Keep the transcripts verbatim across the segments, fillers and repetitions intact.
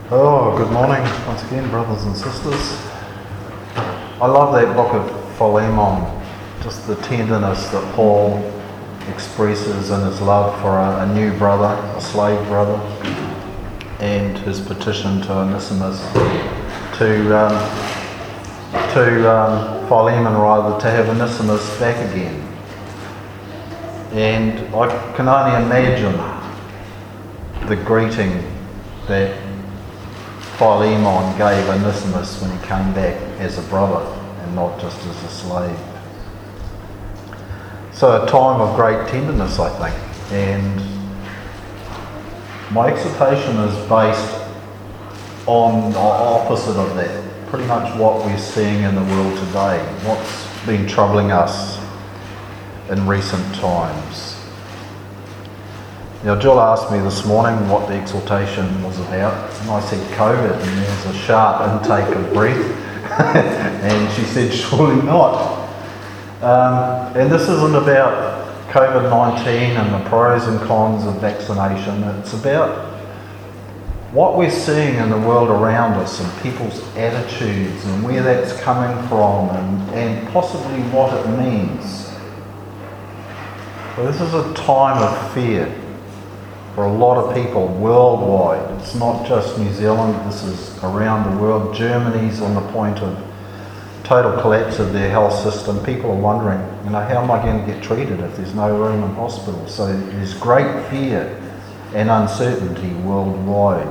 Oh, good morning once again, brothers and sisters. I love that book of Philemon, just the tenderness that Paul expresses in his love for a, a new brother, a slave brother, and his petition to Onesimus, to um, to um, Philemon rather, to have Onesimus back again. And I can only imagine the greeting that Philemon gave Onesimus when he came back as a brother and not just as a slave. So a time of great tenderness, I think, and my exhortation is based on the opposite of that, pretty much what we're seeing in the world today, what's been troubling us in recent times. Now, Jill asked me this morning what the exhortation was about, and I said COVID, and there's a sharp intake of breath, and she said, surely not. Um, and this isn't about COVID nineteen and the pros and cons of vaccination. It's about what we're seeing in the world around us and people's attitudes and where that's coming from and, and possibly what it means. So this is a time of fear for a lot of people worldwide. It's not just New Zealand, this is around the world. Germany's on the point of total collapse of their health system. People are wondering, you know, how am I going to get treated if there's no room in hospital? So there's great fear and uncertainty worldwide.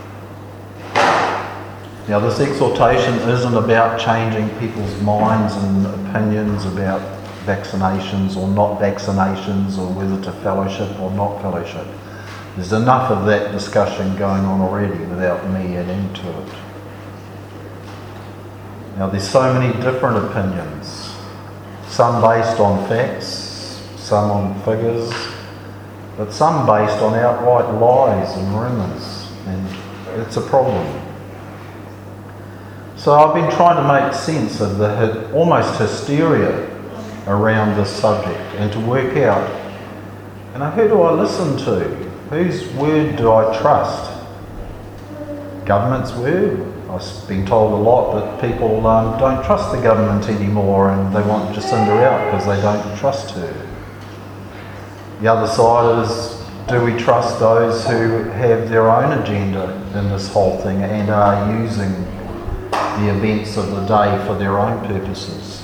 Now, this exhortation isn't about changing people's minds and opinions about vaccinations or not vaccinations or whether to fellowship or not fellowship. There's enough of that discussion going on already without me adding to it. Now, there's so many different opinions, some based on facts, some on figures, but some based on outright lies and rumours, and it's a problem. So I've been trying to make sense of the almost hysteria around this subject and to work out, you know, who do I listen to? Whose word do I trust? Government's word? I've been told a lot that people um, don't trust the government anymore and they want Jacinda out because they don't trust her. The other side is, do we trust those who have their own agenda in this whole thing and are using the events of the day for their own purposes?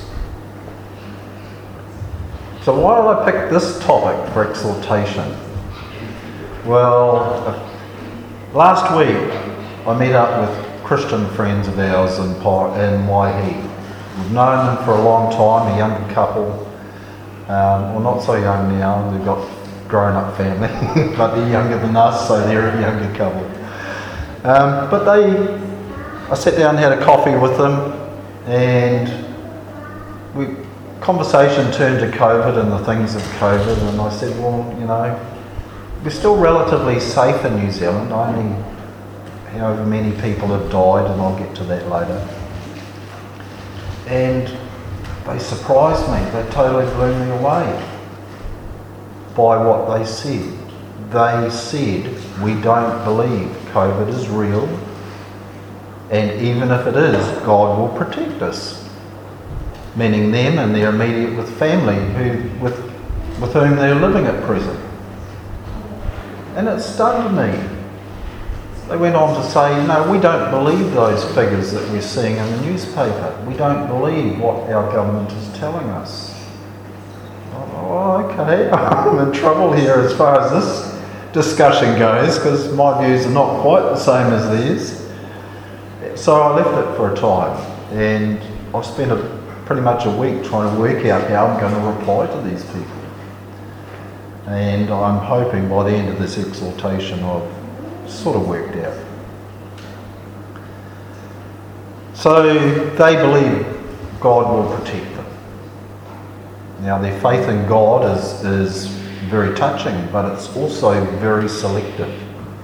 So why did I pick this topic for exhortation? Well, last week I met up with Christian friends of ours in, in Waihi. We've known them for a long time, a younger couple. Um, well, not so young now, they've got grown-up family, but they're younger than us, so they're a younger couple. Um, but they, I sat down and had a coffee with them, and we conversation turned to COVID and the things of COVID, and I said, well, you know, we're still relatively safe in New Zealand. Only however many people have died, and I'll get to that later. And they surprised me. They totally blew me away by what they said. They said, we don't believe COVID is real, and even if it is, God will protect us. Meaning them and their immediate with family who with with whom they're living at present. And it stunned me. They went on to say, no, we don't believe those figures that we're seeing in the newspaper. We don't believe what our government is telling us. Oh, okay, I'm in trouble here as far as this discussion goes, because my views are not quite the same as theirs. So I left it for a time, and I've spent a, pretty much a week trying to work out how I'm going to reply to these people. And I'm hoping by the end of this exhortation I've sort of worked out. So they believe God will protect them. Now, their faith in God is, is very touching, but it's also very selective,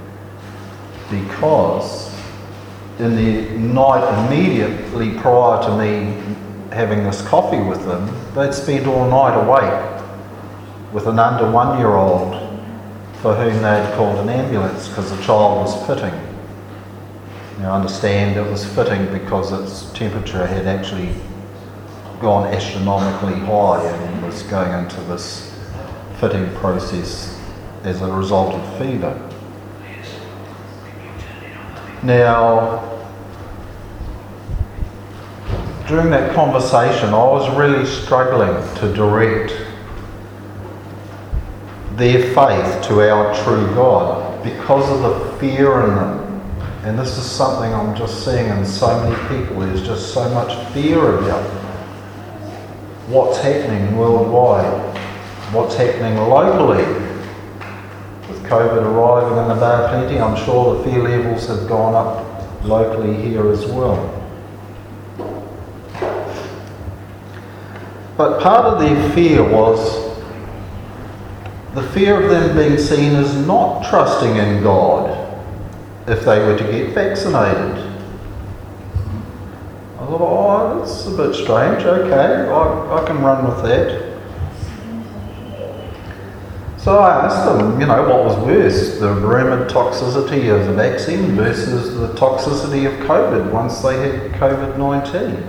because in the night immediately prior to me having this coffee with them, they'd spent all night awake with an under one year old for whom they had called an ambulance because the child was fitting. Now, I understand it was fitting because its temperature had actually gone astronomically high and was going into this fitting process as a result of fever. Now, during that conversation, I was really struggling to direct their faith to our true God because of the fear in them. And this is something I'm just seeing in so many people. There's just so much fear about what's happening worldwide, what's happening locally. With COVID arriving in the Bay of Plenty, I'm sure the fear levels have gone up locally here as well. But part of their fear was the fear of them being seen as not trusting in God if they were to get vaccinated. I thought, oh, that's a bit strange. Okay, I, I can run with that. So I asked them, you know, what was worse, the rumoured toxicity of the vaccine versus the toxicity of COVID once they had COVID nineteen.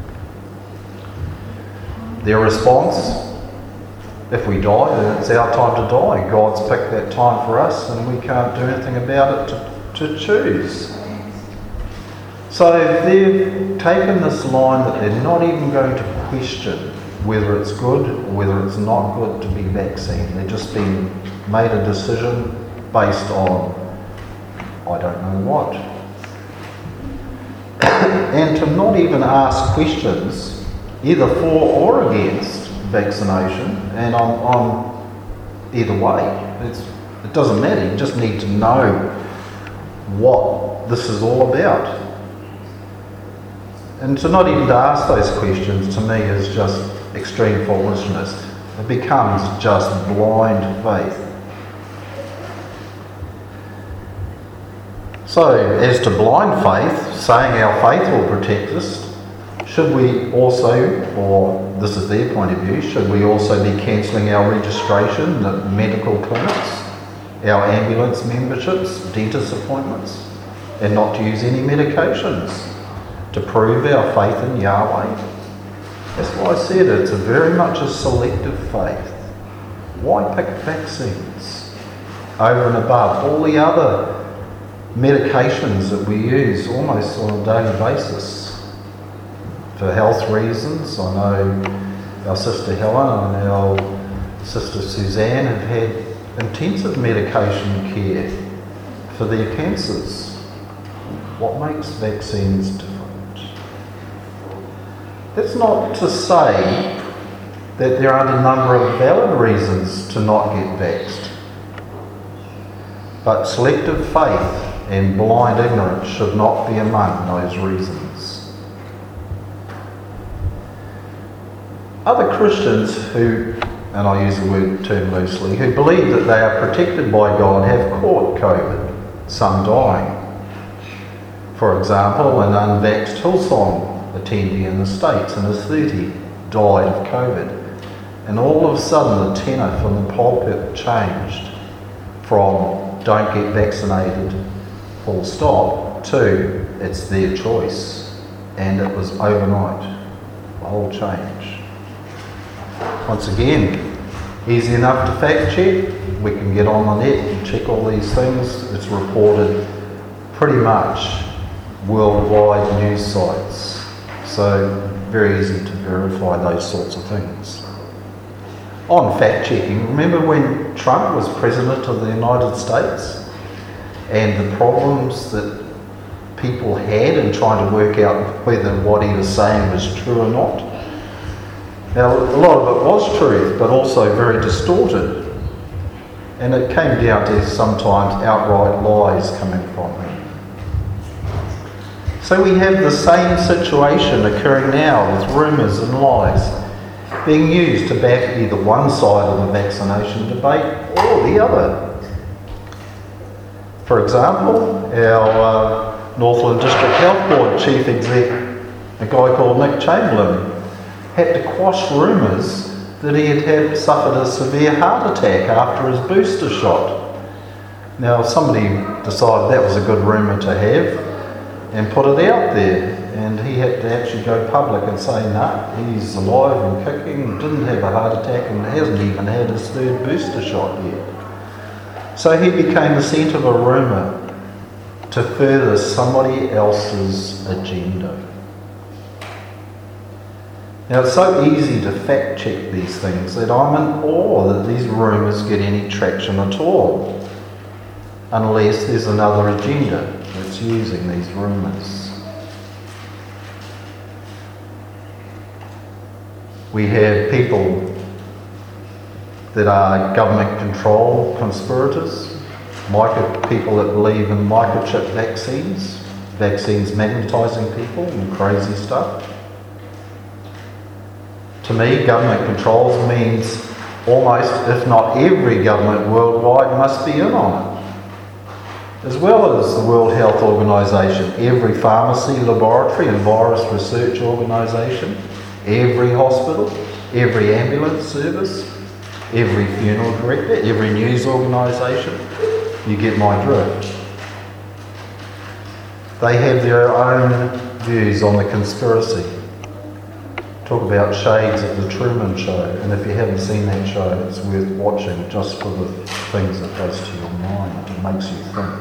Their response, if we die, then it's our time to die. God's picked that time for us and we can't do anything about it to, to choose. So they've taken this line that they're not even going to question whether it's good or whether it's not good to be vaccinated. They've just been made a decision based on, I don't know what. And to not even ask questions, either for or against vaccination, and I'm, I'm either way. It's, it doesn't matter, you just need to know what this is all about. And to not even to ask those questions, to me, is just extreme foolishness. It becomes just blind faith. So, as to blind faith, saying our faith will protect us, should we also, or this is their point of view, should we also be cancelling our registration at medical clinics, our ambulance memberships, dentist appointments, and not to use any medications to prove our faith in Yahweh? That's why I said it's a very much a selective faith. Why pick vaccines over and above all the other medications that we use almost on a daily basis? For health reasons, I know our sister Helen and our sister Suzanne have had intensive medication care for their cancers. What makes vaccines different? That's not to say that there aren't a number of valid reasons to not get vaxxed. But selective faith and blind ignorance should not be among those reasons. Other Christians who, and I use the word term loosely, who believe that they are protected by God have caught COVID, some dying. For example, an unvaxxed Hillsong attendee in the States in his thirties died of COVID. And all of a sudden the tenor from the pulpit changed from don't get vaccinated, full stop, to it's their choice. And it was overnight, the whole change. Once again, easy enough to fact check. We can get on the net and check all these things. It's reported pretty much worldwide news sites. So very easy to verify those sorts of things. On fact checking, remember when Trump was President of the United States and the problems that people had in trying to work out whether what he was saying was true or not? Now, a lot of it was truth, but also very distorted. And it came down to sometimes outright lies coming from him. So we have the same situation occurring now with rumours and lies being used to back either one side of the vaccination debate or the other. For example, our uh, Northland District Health Board Chief Exec, a guy called Nick Chamberlain, had to quash rumours that he had, had suffered a severe heart attack after his booster shot. Now, somebody decided that was a good rumour to have. and put it out there. And he had to actually go public and say, no, he's alive and kicking, didn't have a heart attack and hasn't even had his third booster shot yet. So he became the centre of a rumour to further somebody else's agenda. Now it's so easy to fact check these things that I'm in awe that these rumours get any traction at all, unless there's another agenda that's using these rumours. We have people that are government control conspirators, micro, people that believe in microchip vaccines, vaccines magnetising people and crazy stuff. To me, government controls means almost, if not every government worldwide must be in on it. As well as the World Health Organisation, every pharmacy, laboratory and virus research organisation, every hospital, every ambulance service, every funeral director, every news organisation. You get my drift. They have their own views on the conspiracy. Talk about shades of the Truman Show, and if you haven't seen that show, it's worth watching just for the things it does to your mind. It makes you think.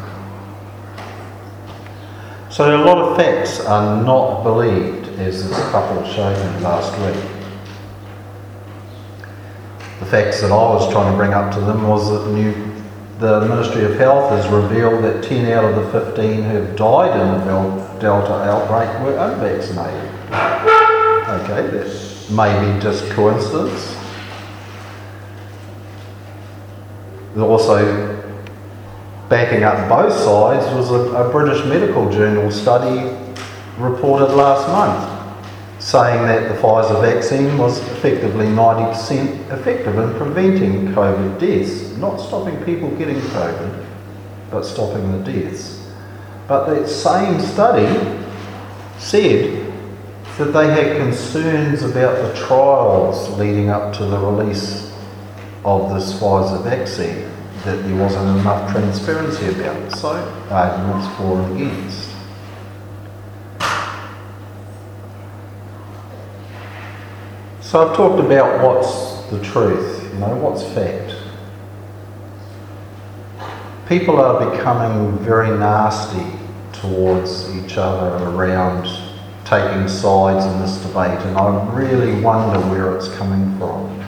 So a lot of facts are not believed, as this couple showed me last week. The facts that I was trying to bring up to them was that the, new, the Ministry of Health has revealed that ten out of the fifteen who have died in the Delta outbreak were unvaccinated. Okay, that may be just coincidence. Also, backing up both sides was a, a British Medical Journal study reported last month saying that the Pfizer vaccine was effectively ninety percent effective in preventing COVID deaths, not stopping people getting COVID, but stopping the deaths. But that same study said that they had concerns about the trials leading up to the release of this Pfizer vaccine, that there wasn't enough transparency about it. So, arguments for and against. So I've talked about what's the truth, you know, what's fact. People are becoming very nasty towards each other around taking sides in this debate, and I really wonder where it's coming from.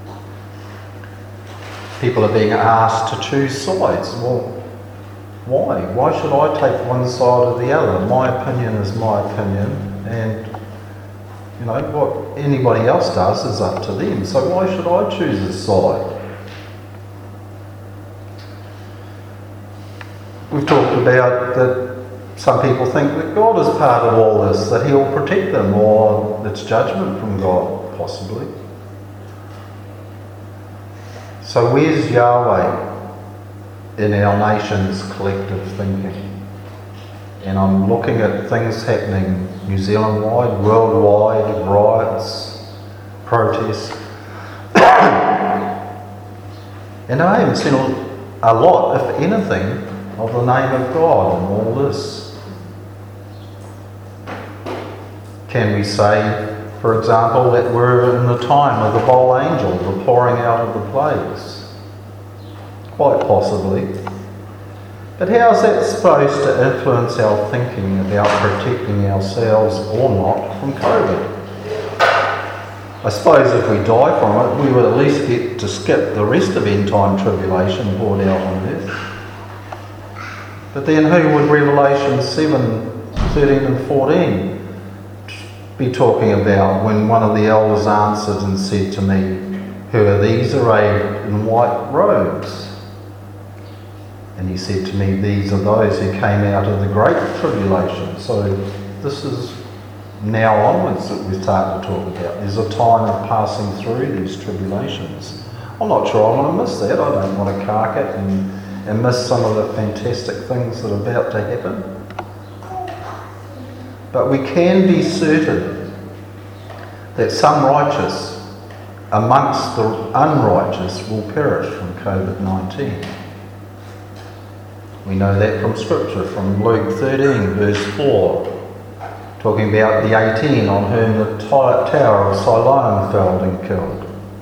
People are being asked to choose sides. Well, why? Why should I take one side or the other? My opinion is my opinion, and you know, what anybody else does is up to them. So why should I choose a side? We've talked about that some people think that God is part of all this, that He'll protect them, or it's judgment from God, possibly. So where's Yahweh in our nation's collective thinking? And I'm looking at things happening New Zealand-wide, worldwide, riots, protests. And I haven't seen a lot, if anything, of the name of God in all this. Can we say, for example, that we're in the time of the bowl angel, the pouring out of the plagues? Quite possibly. But how is that supposed to influence our thinking about protecting ourselves or not from COVID? I suppose if we die from it, we would at least get to skip the rest of end time tribulation poured out on earth. But then who would Revelation seven, thirteen and fourteen be talking about when one of the elders answered and said to me, "Who are these arrayed in white robes?" And he said to me, "These are those who came out of the great tribulation." So this is now onwards that we're starting to talk about. There's a time of passing through these tribulations. I'm not sure I want to miss that. I don't want to cark it and, and miss some of the fantastic things that are about to happen. But we can be certain that some righteous amongst the unrighteous will perish from COVID nineteen. We know that from Scripture, from Luke thirteen, verse four, talking about the eighteen on whom the Tower of Siloam fell and killed.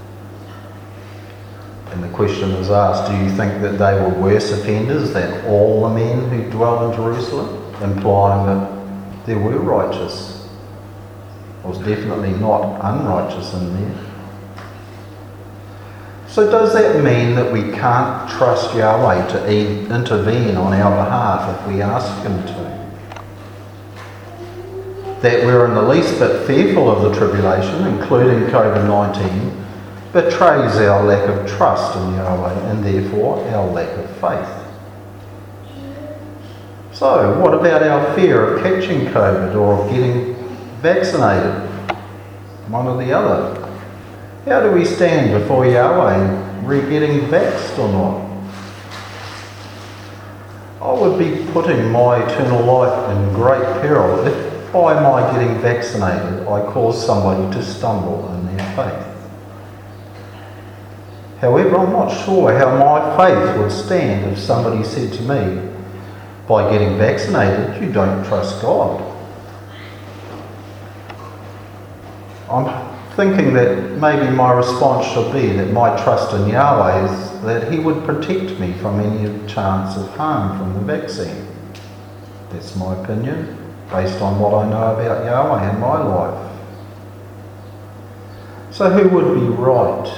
And the question is asked, do you think that they were worse offenders than all the men who dwell in Jerusalem? Implying that there were righteous. There was definitely not unrighteous in there. So does that mean that we can't trust Yahweh to e- intervene on our behalf if we ask Him to? That we're in the least bit fearful of the tribulation, including covid nineteen, betrays our lack of trust in Yahweh and therefore our lack of faith. So what about our fear of catching COVID or of getting vaccinated? One or the other. How do we stand before Yahweh? Are we getting vaxxed or not? I would be putting my eternal life in great peril if by my getting vaccinated I cause somebody to stumble in their faith. However, I'm not sure how my faith would stand if somebody said to me, by getting vaccinated, you don't trust God. I'm thinking that maybe my response should be that my trust in Yahweh is that He would protect me from any chance of harm from the vaccine. That's my opinion, based on what I know about Yahweh in my life. So who would be right?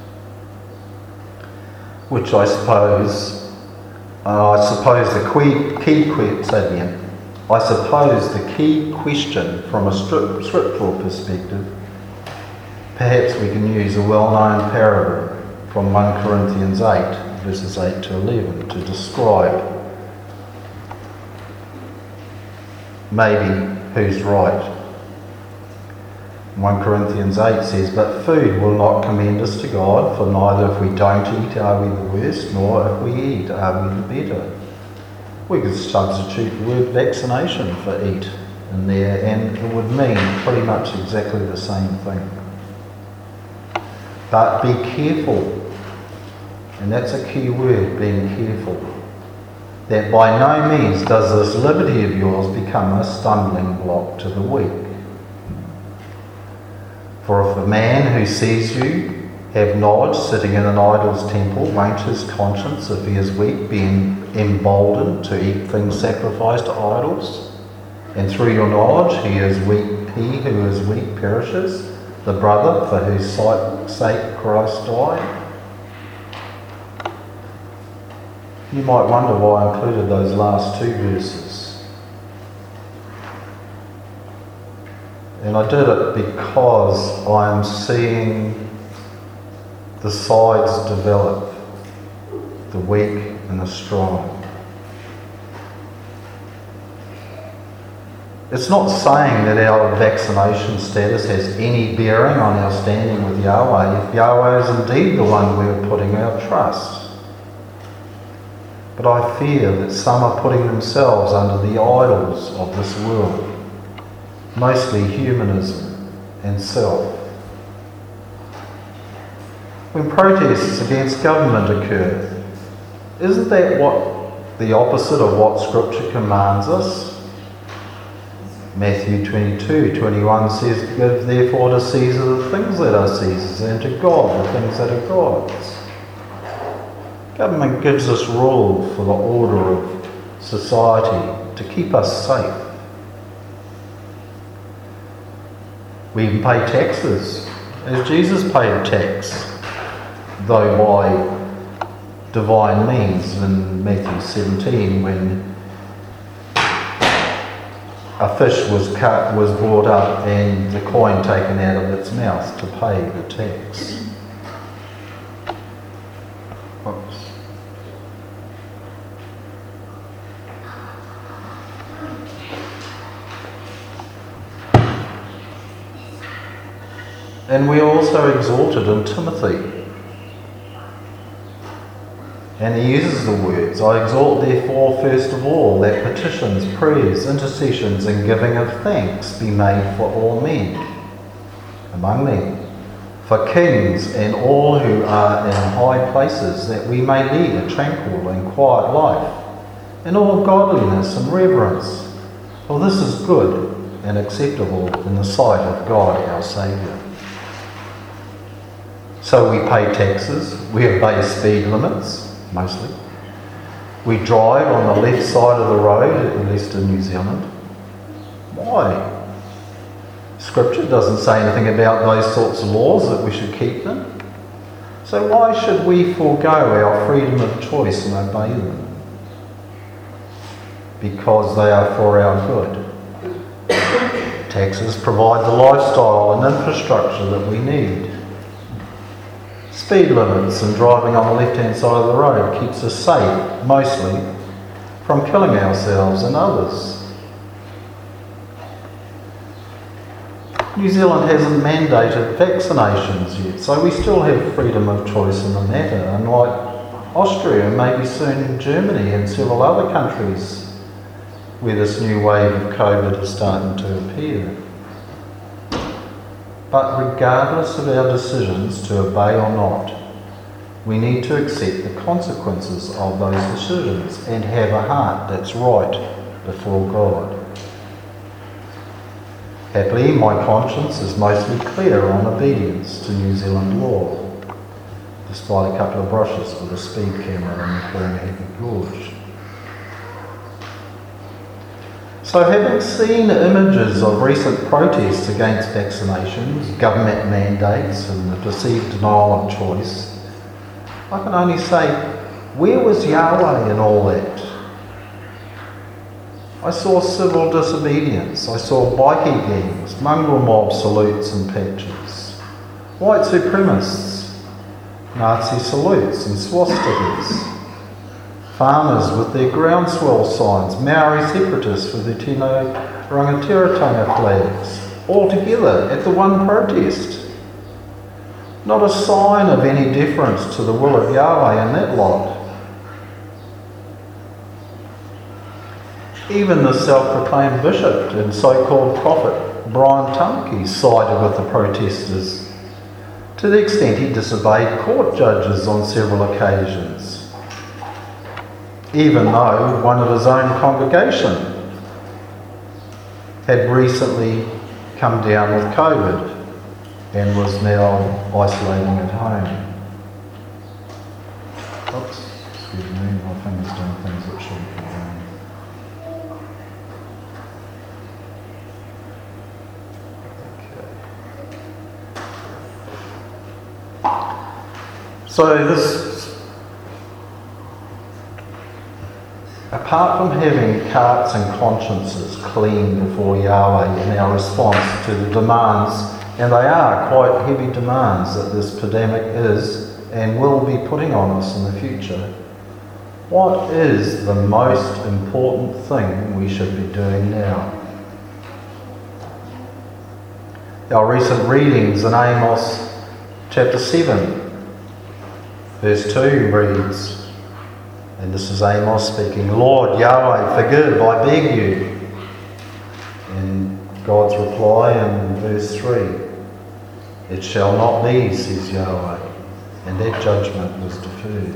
Which I suppose, uh, I suppose the key, key question, I suppose the key question from a stri- scriptural perspective, perhaps we can use a well-known parable from First Corinthians eight, verses eight to eleven, to describe maybe who's right. First Corinthians eight says, but food will not commend us to God, for neither if we don't eat are we the worse, nor if we eat are we the better. We could substitute the word vaccination for eat in there, and it would mean pretty much exactly the same thing. But be careful, and that's a key word, being careful, that by no means does this liberty of yours become a stumbling block to the weak. For if a man who sees you have knowledge sitting in an idol's temple, won't his conscience, if he is weak, be emboldened to eat things sacrificed to idols? And through your knowledge he is weak, he who is weak perishes, the brother for whose sake Christ died. You might wonder why I included those last two verses. And I did it because I'm seeing the sides develop, the weak and the strong. It's not saying that our vaccination status has any bearing on our standing with Yahweh, if Yahweh is indeed the one we're putting our trust. But I fear that some are putting themselves under the idols of this world, mostly humanism and self. When protests against government occur, isn't that what the opposite of what Scripture commands us? Matthew twenty-two, twenty-one says, give therefore to Caesar the things that are Caesar's, and to God the things that are God's. Government gives us rule for the order of society, to keep us safe. We even pay taxes, as Jesus paid tax, though by divine means in Matthew seventeen, when a fish was cut, was brought up, and the coin taken out of its mouth to pay the tax. Oops. And we also exhorted in Timothy. And he uses the words, I exhort therefore first of all that petitions, prayers, intercessions and giving of thanks be made for all men, among them, for kings and all who are in high places, that we may lead a tranquil and quiet life, in all godliness and reverence, for this is good and acceptable in the sight of God our Saviour. So we pay taxes, we obey speed limits, mostly. We drive on the left side of the road, at least in New Zealand. Why? Scripture doesn't say anything about those sorts of laws that we should keep them. So why should we forego our freedom of choice and obey them? Because they are for our good. Taxes provide the lifestyle and infrastructure that we need. Speed limits and driving on the left-hand side of the road keeps us safe, mostly, from killing ourselves and others. New Zealand hasn't mandated vaccinations yet, so we still have freedom of choice in the matter, unlike Austria and maybe soon Germany and several other countries where this new wave of COVID is starting to appear. But regardless of our decisions to obey or not, we need to accept the consequences of those decisions and have a heart that's right before God. Happily, my conscience is mostly clear on obedience to New Zealand law, despite a couple of brushes with a speed camera in Corangaheavy Gorge. So having seen images of recent protests against vaccinations, government mandates and the perceived denial of choice, I can only say, where was Yahweh in all that? I saw civil disobedience, I saw bikie gangs, mongrel mob salutes and patches, white supremacists, Nazi salutes and swastikas, farmers with their groundswell signs, Maori separatists with their Tino Rangatiratanga flags, all together at the one protest. Not a sign of any deference to the will of Yahweh in that lot. Even the self-proclaimed bishop and so-called prophet Brian Tamaki sided with the protesters, to the extent he disobeyed court judges on several occasions, even though one of his own congregation had recently come down with COVID and was now isolating at home. Oops, excuse me, my finger's doing things that shouldn't be doing. So this, apart from having hearts and consciences clean before Yahweh in our response to the demands, and they are quite heavy demands that this pandemic is and will be putting on us in the future, what is the most important thing we should be doing now? Our recent readings in Amos chapter seven, verse two reads, and this is Amos speaking, Lord Yahweh, forgive, I beg you. And God's reply in verse three, it shall not be, says Yahweh, and that judgment was deferred.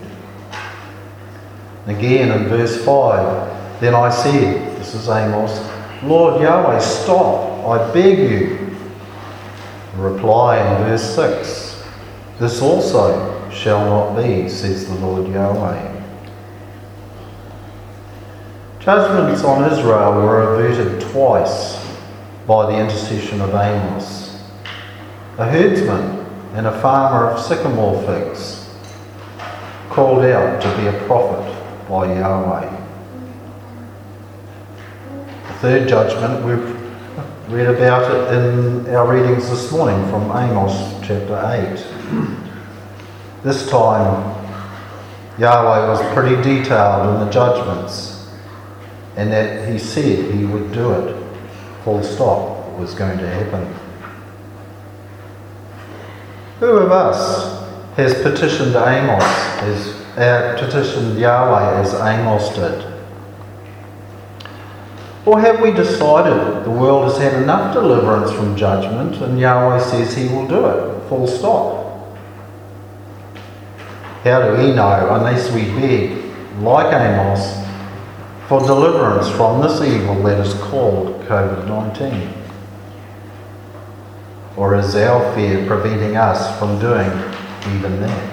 Again in verse five, then I said, this is Amos, Lord Yahweh, stop, I beg you. The reply in verse six, this also shall not be, says the Lord Yahweh. Judgments on Israel were averted twice by the intercession of Amos. A herdsman and a farmer of sycamore figs called out to be a prophet by Yahweh. The third judgment, we've read about it in our readings this morning from Amos chapter eight. This time, Yahweh was pretty detailed in the judgments, and that he said he would do it, full stop, it was going to happen. Who of us has petitioned Amos, has uh, petitioned Yahweh as Amos did? Or have we decided the world has had enough deliverance from judgment and Yahweh says he will do it, full stop? How do we know unless we beg, like Amos, for deliverance from this evil that is called COVID nineteen? Or is our fear preventing us from doing even that?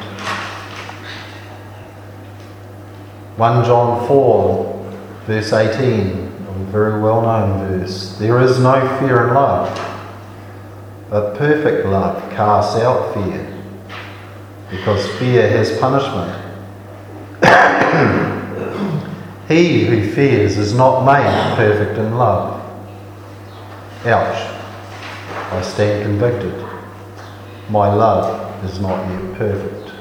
First John four, verse eighteen, a very well-known verse. There is no fear in love, but perfect love casts out fear, because fear has punishment. He who fears is not made perfect in love. Ouch. I stand convicted. My love is not yet perfect.